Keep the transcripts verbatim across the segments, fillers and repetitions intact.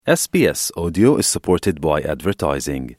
إس بي إس Audio is supported by advertising.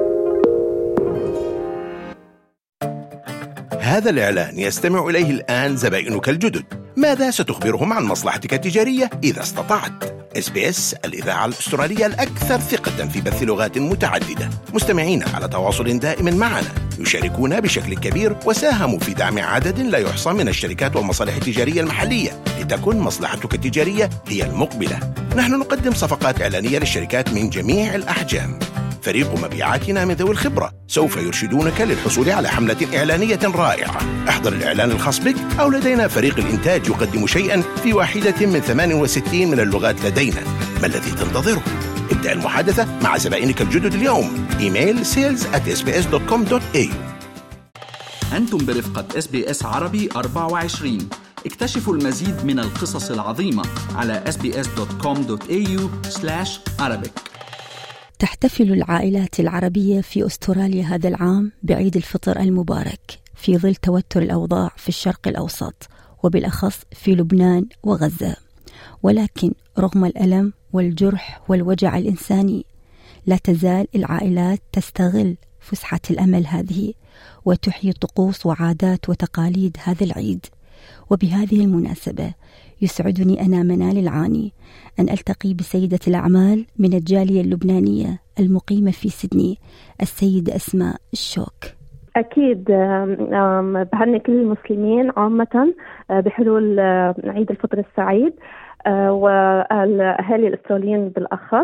هذا الإعلان يستمع إليه الآن زبائنك الجدد. ماذا ستخبرهم عن مصلحتك التجارية إذا استطعت؟ إس بي إس الإذاعة الأسترالية الأكثر ثقة في بث لغات متعددة. مستمعين على تواصل دائم معنا، يشاركون بشكل كبير وساهموا في دعم عدد لا يحصى من الشركات والمصالح التجارية المحلية لتكن مصلحتك التجارية هي المقبلة. نحن نقدم صفقات إعلانية للشركات من جميع الأحجام. فريق مبيعاتنا من ذوي الخبرة سوف يرشدونك للحصول على حملة إعلانية رائعة. احضر الإعلان الخاص بك، أو لدينا فريق الإنتاج يقدم شيئا في واحدة من ثمان وستين من اللغات لدينا. ما الذي تنتظره؟ ابدأ المحادثة مع زبائنك الجدد اليوم. إيميل sales at s b s dot com dot a u. أنتم برفقة إس بي إس عربي أربعة وعشرين. اكتشفوا المزيد من القصص العظيمة على s b s dot com dot a u slash arabic. تحتفل العائلات العربية في أستراليا هذا العام بعيد الفطر المبارك في ظل توتر الأوضاع في الشرق الأوسط، وبالأخص في لبنان وغزة. ولكن رغم الألم والجرح والوجع الإنساني، لا تزال العائلات تستغل فسحة الأمل هذه وتحيي طقوس وعادات وتقاليد هذا العيد. وبهذه المناسبة يسعدني أنا منال العاني أن ألتقي بسيدة الأعمال من الجالية اللبنانية المقيمة في سيدني، السيدة أسماء الشوك. أكيد بهني كل المسلمين عامة بحلول عيد الفطر السعيد، والأهالي الأستراليين بالأخص.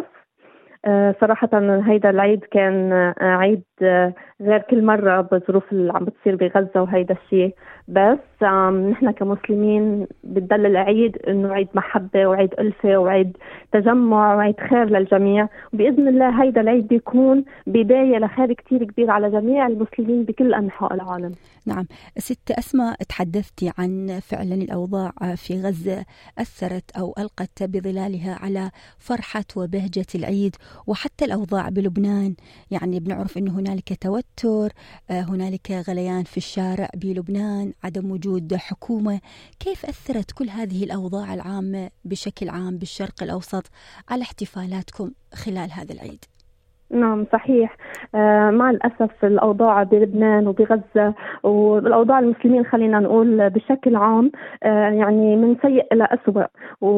صراحة هيدا العيد كان عيد غير كل مرة بظروف اللي عم بتصير بغزة وهيدا الشيء، بس نحن كمسلمين بتدل العيد إنه عيد محبة وعيد ألفة وعيد تجمع وعيد خير للجميع. وبإذن الله هيدا العيد بيكون بداية لخير كتير كبير على جميع المسلمين بكل أنحاء العالم. نعم ست أسماء، تحدثتي عن فعلا الأوضاع في غزة أثرت أو ألقت بظلالها على فرحة وبهجة العيد، وحتى الأوضاع بلبنان. يعني بنعرف أنه هنالك توتر، هنالك غليان في الشارع بلبنان، عدم وجود حكومة. كيف أثرت كل هذه الأوضاع العامة بشكل عام بالشرق الأوسط على احتفالاتكم خلال هذا العيد؟ نعم صحيح، آه مع الأسف الأوضاع بلبنان وبغزة والأوضاع المسلمين خلينا نقول بشكل عام آه يعني من سيء إلى أسوأ.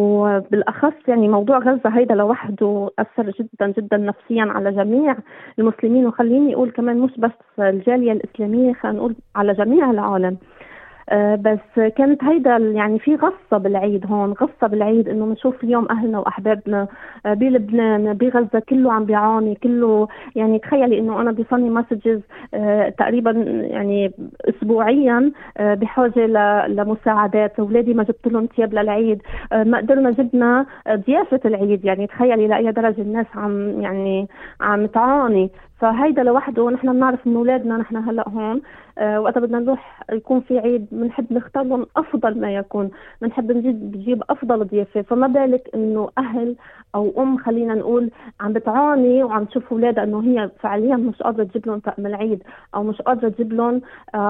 وبالأخص يعني موضوع غزة هيدا لوحده أثر جدا جدا نفسيا على جميع المسلمين، وخليني أقول كمان مش بس الجالية الإسلامية، خلينا نقول على جميع العالم. آه بس كانت هيدا يعني في غصة بالعيد هون، غصة بالعيد إنه نشوف اليوم أهلنا وأحبابنا آه بلبنان بغزة كله عم بيعاني، كله يعني تخيلي إنه أنا بيصلني مسجز آه تقريبا يعني أسبوعيا آه بحاجة لمساعدات. أولادي ما جبت لهم ثياب للعيد، آه ما قدرنا جبنا ضيافة العيد. يعني تخيلي لأي درجة الناس عم يعني عم تعاني. فهيدا لوحده نحن بنعرف من أولادنا نحن هلأ هون أه وقت بدنا نروح يكون في عيد بنحب نختار لهم أفضل ما يكون، بنحب نجيب نجيب أفضل ضيافة. فما بالك إنه أهل أو أم خلينا نقول عم بتعاني وعم تشوف أولادها إنه هي فعليا مش قادرة تجيب لهم طقم العيد أو مش قادرة تجيب لهم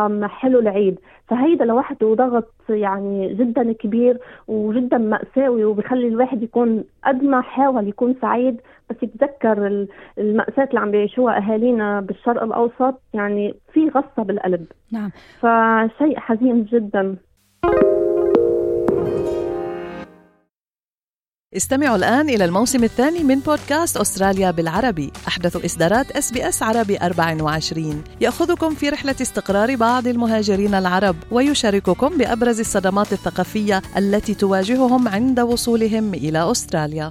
حلو العيد. فهيدا لوحده ضغط يعني جدا كبير وجدا مأساوي، وبيخلي الواحد يكون قد ما حاول يكون سعيد بس يتذكر المأساة اللي عم بيعيشوها أهالينا بالشرق الأوسط، يعني في غصة بالقلب. نعم. فشيء حزين جدا. استمعوا الآن إلى الموسم الثاني من بودكاست أستراليا بالعربي، أحدث إصدارات إس بي إس عربي أربعة وعشرين، يأخذكم في رحلة استقرار بعض المهاجرين العرب ويشارككم بأبرز الصدمات الثقافية التي تواجههم عند وصولهم إلى أستراليا.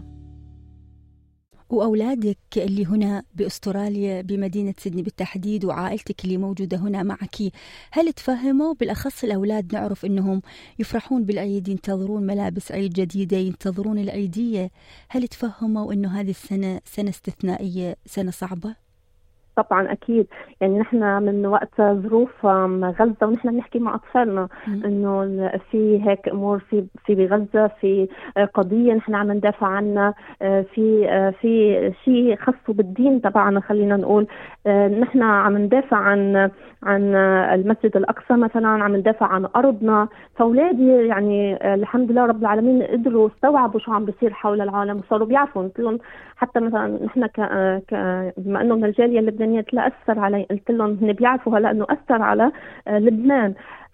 وأولادك اللي هنا بأستراليا بمدينة سيدني بالتحديد وعائلتك اللي موجودة هنا معك، هل تفهموا؟ بالأخص الأولاد نعرف أنهم يفرحون بالعيد، ينتظرون ملابس عيد جديدة، ينتظرون العيدية. هل تفهموا أنه هذه السنة سنة استثنائية، سنة صعبة؟ طبعا أكيد، يعني نحن من وقت ظروف غزة ونحن بنحكي مع أطفالنا إنه في هيك أمور في في بغزة، في قضية نحن عم ندافع عنها، في في شيء خاص بالدين تبعنا. خلينا نقول نحن عم ندافع عن عن المسجد الأقصى مثلا، عم ندافع عن أرضنا. فأولادي يعني الحمد لله رب العالمين قدروا استوعبوا شو عم بيصير حول العالم، وصاروا بيعرفوا كلهم حتى مثلا نحن ك ك بما انه من الجاليه اللبنانيه تاثر علي، قلت لهم هن بيعرفوا هلا انه اثر على لبنان.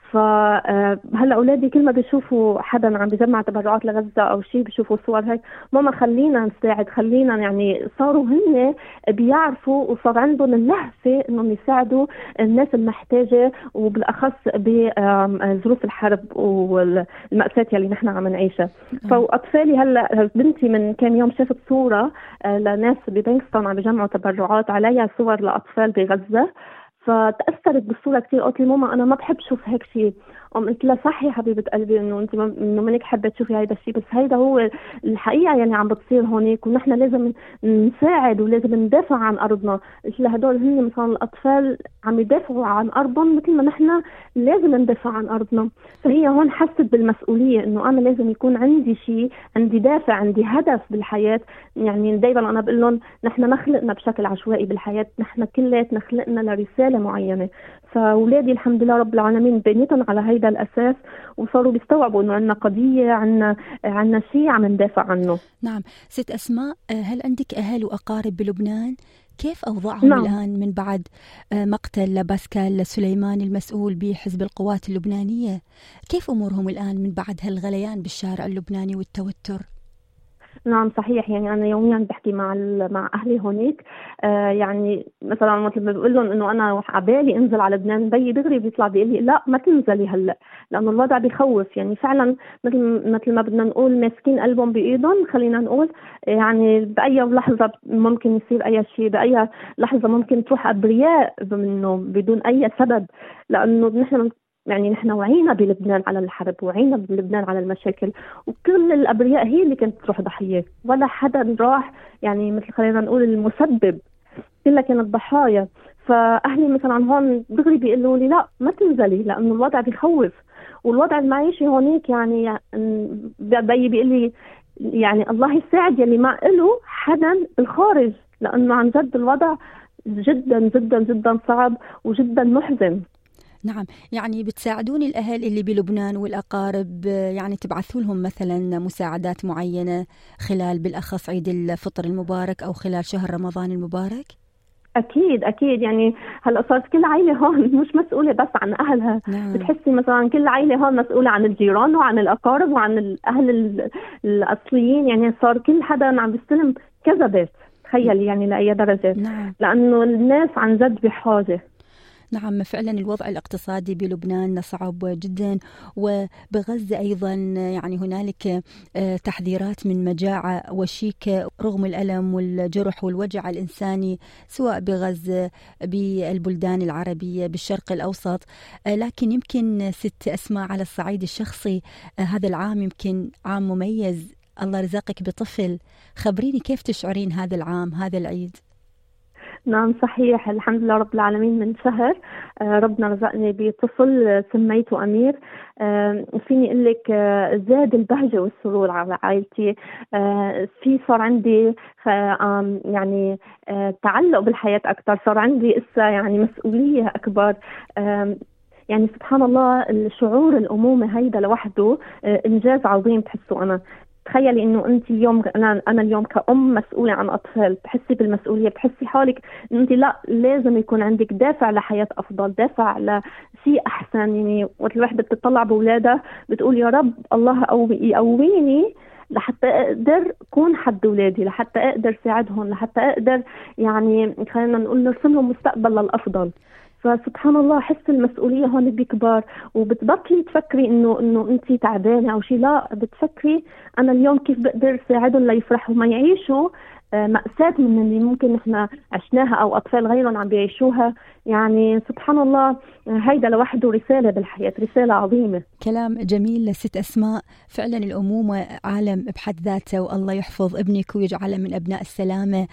فهلا اولادي كل ما بيشوفوا حدا عم بيجمع تبرعات لغزه او شيء بيشوفوا صور هيك، ماما خلينا نساعد، خلينا يعني صاروا هن بيعرفوا وصار عندهم اللهفه انهم يساعدوا الناس المحتاجه، وبالاخص بظروف الحرب والمأساة اللي نحن عم نعيشها. فاطفالي هلا بنتي من كم يوم شافت صوره لناس ببنكستون عم بيجمعوا تبرعات عليها صور لاطفال بغزه، فتأثرت بالصورة كتير. قلت لي ماما أنا ما بحب شوف هيك شيء. قلت لها صح يا حبيبة قلبي إنه أنت إنه منك حابة تشوفي هيدا الشيء، بس هيدا هو الحقيقة يعني عم بتصير هونيك، ونحن لازم نساعد ولازم ندافع عن أرضنا. قلت لها هدول هن مثلا الأطفال عم يدافعوا عن أرضهم مثل ما نحن لازم ندافع عن أرضنا. فهي هون حست بالمسؤولية إنه أنا لازم يكون عندي شيء، عندي دافع، عندي هدف بالحياة. يعني دايما أنا بقول لهم نحن ما خلقنا بشكل عشوائي بالحياة، نحن كلياتنا خلقنا لرسالة معينة. فأولادي الحمد لله رب العالمين بنيتهم على هيدا الأساس، وصاروا بيستوعبوا إنه عنا قضية، عنا عنا شيء عم ندافع عنه. نعم ست أسماء، هل عندك أهل وأقارب بلبنان؟ كيف أوضاعهم نعم. الآن من بعد مقتل باسكال سليماني المسؤول بحزب القوات اللبنانية؟ كيف أمورهم الآن من بعد هالغليان بالشارع اللبناني والتوتر؟ نعم صحيح. يعني أنا يوميا بحكي مع مع أهلي هونيك. آه يعني مثلا مثل ما بقول لهم إنه أنا عبالي أنزل على لبنان، بيي دغري بيطلع بيقول لي لا ما تنزلي هلا، لأنه الوضع بيخوف. يعني فعلا مثل مثل ما بدنا نقول ماسكين قلبهم بإيدهم، خلينا نقول يعني بأي لحظة ممكن يصير أي شيء، بأي لحظة ممكن تروح أبرياء منه بدون أي سبب، لأنه نحن يعني نحن وعينا بلبنان على الحرب، وعينا بلبنان على المشاكل، وكل الأبرياء هي اللي كانت تروح ضحية، ولا حدا راح يعني مثل خلينا نقول المسبب، كلها كانت ضحايا. فأهلي مثلا هون دغري بيقولوا لي لا ما تنزلي، لأنه الوضع بيخوف، والوضع المعيشي هونيك يعني بيي بيقول لي يعني الله يساعد يلي ما له حدا بالخارج، لأنه عن جد الوضع جدا جدا جدا صعب وجدا محزن. نعم، يعني بتساعدون الأهل اللي بلبنان والأقارب، يعني تبعثوا لهم مثلا مساعدات معينة خلال بالأخص عيد الفطر المبارك أو خلال شهر رمضان المبارك؟ أكيد أكيد. يعني هلأ صارت كل عائلة هون مش مسؤولة بس عن أهلها. نعم. بتحسي مثلا كل عائلة هون مسؤولة عن الجيران وعن الأقارب وعن الأهل الأصليين. يعني صار كل حدا عم بيستلم كذا بيت، تخيل يعني لأي درجة. نعم. لأنه الناس عن جد بحاجة. نعم فعلا الوضع الاقتصادي بلبنان صعب جدا، وبغزة أيضا يعني هنالك تحذيرات من مجاعة وشيكة رغم الألم والجرح والوجع الإنساني سواء بغزة بالبلدان العربية بالشرق الأوسط. لكن يمكن ست أسماء على الصعيد الشخصي هذا العام يمكن عام مميز، الله رزقك بطفل، خبريني كيف تشعرين هذا العام هذا العيد؟ نعم صحيح، الحمد لله رب العالمين من شهر آه ربنا رزقني بطفل سميته أمير. آه فيني أقول لك آه زاد البهجة والسرور على عائلتي. آه في صار عندي آه يعني آه تعلق بالحياة أكثر، صار عندي إسا يعني مسؤولية أكبر. آه يعني سبحان الله الشعور الأمومة هيدا لوحده آه إنجاز عظيم بحسه أنا. تخيلي انه انت اليوم انا انا اليوم كأم مسؤوله عن اطفال، بتحسي بالمسؤوليه، بتحسي حالك انه انت لا لازم يكون عندك دافع لحياه افضل، دافع لشيء احسن. يعني وقت الوحده بتطلع باولادها بتقول يا رب الله يقويني لحتى اقدر اكون حد اولادي، لحتى اقدر ساعدهم، لحتى اقدر يعني خلينا نقول نرسم لهم مستقبل للافضل. فسبحان الله حس المسؤولية هون بكبار، وبتبطلي تفكري انه انه انتي تعبانة او شيء، لا بتفكري انا اليوم كيف بقدر ساعدهم ليفرحوا ما يعيشوا مأساة من اللي ممكن احنا عشناها او اطفال غيرهم عم بيعيشوها. يعني سبحان الله هيدا لوحده رسالة بالحياة، رسالة عظيمة. كلام جميل ست أسماء، فعلا الأمومة عالم بحد ذاته، والله يحفظ ابنك ويجعله من أبناء السلامة.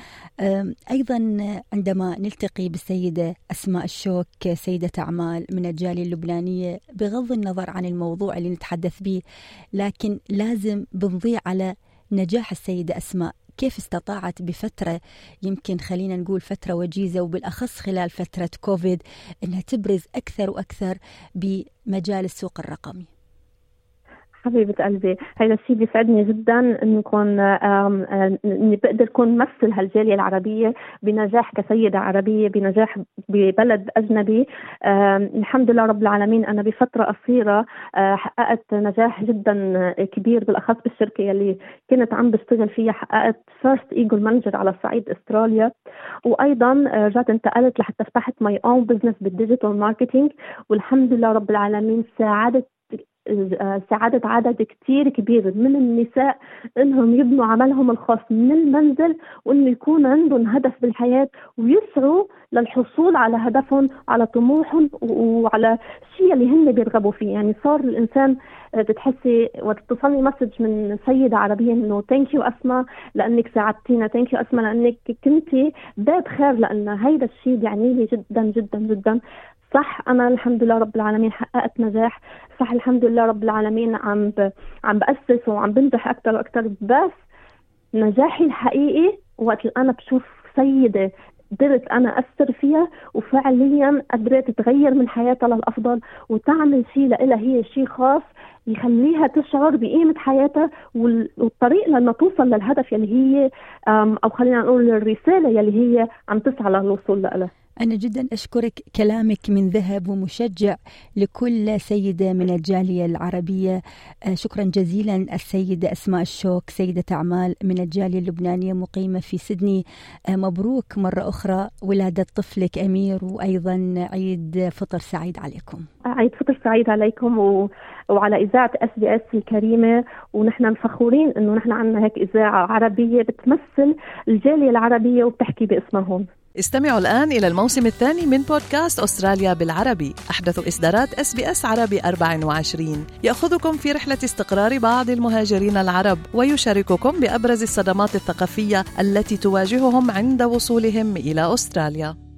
أيضا عندما نلتقي بالسيدة أسماء الشوك سيدة أعمال من الجالية اللبنانية، بغض النظر عن الموضوع اللي نتحدث به، لكن لازم بنضيع على نجاح السيدة أسماء. كيف استطاعت بفترة يمكن خلينا نقول فترة وجيزة، وبالأخص خلال فترة كوفيد، أنها تبرز أكثر وأكثر بمجال السوق الرقمي؟ حبيبة قلبي، هذا الشيء بيسعدني جدا إنه كون إني بقدر كون مثل هالجالية العربية بنجاح كسيدة عربية، بنجاح ببلد أجنبي. الحمد لله رب العالمين، أنا بفترة قصيرة حققت نجاح جدا كبير، بالأخص بالشركة يلي كنت عم بشتغل فيها. حققت فيرست ايجل مانجر على صعيد استراليا، وأيضا رجعت انتقلت لحتى فتحت ماي اون بزنس بالديجيتال ماركتينج، والحمد لله رب العالمين ساعدت ساعدت عدد كتير كبير من النساء انهم يبنوا عملهم الخاص من المنزل، وانه يكون عندهم هدف بالحياة ويسعوا للحصول على هدفهم، على طموحهم، وعلى الشيء اللي هن بيرغبوا فيه. يعني صار الانسان بتحسي وتتصلي مسج من سيدة عربية انه ثانك يو اسماء لانك ساعدتينا، ثانك يو اسماء لانك كنتي باب خير، لان هيدا الشيء بيعني لي جدا جدا جدا. صح أنا الحمد لله رب العالمين حققت نجاح، صح الحمد لله رب العالمين عم ب... عم بأسس وعم بنجح أكتر وأكتر، بس نجاحي الحقيقي وقت اللي أنا بشوف سيدة قدرت أنا أثر فيها وفعليا قدرت تغير من حياتها للأفضل وتعمل شيء لإلها هي شيء خاص يخليها تشعر بقيمة حياتها، والطريق لأنها توصل للهدف يلي هي أو خلينا نقول الرسالة يلي هي عم تسعى للوصول لها. أنا جدا أشكرك، كلامك من ذهب ومشجع لكل سيدة من الجالية العربية. شكرا جزيلا السيدة أسماء الشوك، سيدة أعمال من الجالية اللبنانية مقيمة في سيدني. مبروك مرة أخرى ولادة طفلك أمير، وأيضا عيد فطر سعيد عليكم. عيد فطر سعيد عليكم و... وعلى إذاعة إس بي إس الكريمة، ونحن فخورين إنه نحن عنا هيك إذاعة عربية بتمثل الجالية العربية وبتحكي باسمهم. استمعوا الآن إلى الموسم الثاني من بودكاست أستراليا بالعربي، أحدث إصدارات إس بي إس عربي أربعة وعشرين، يأخذكم في رحلة استقرار بعض المهاجرين العرب ويشارككم بأبرز الصدمات الثقافية التي تواجههم عند وصولهم إلى أستراليا.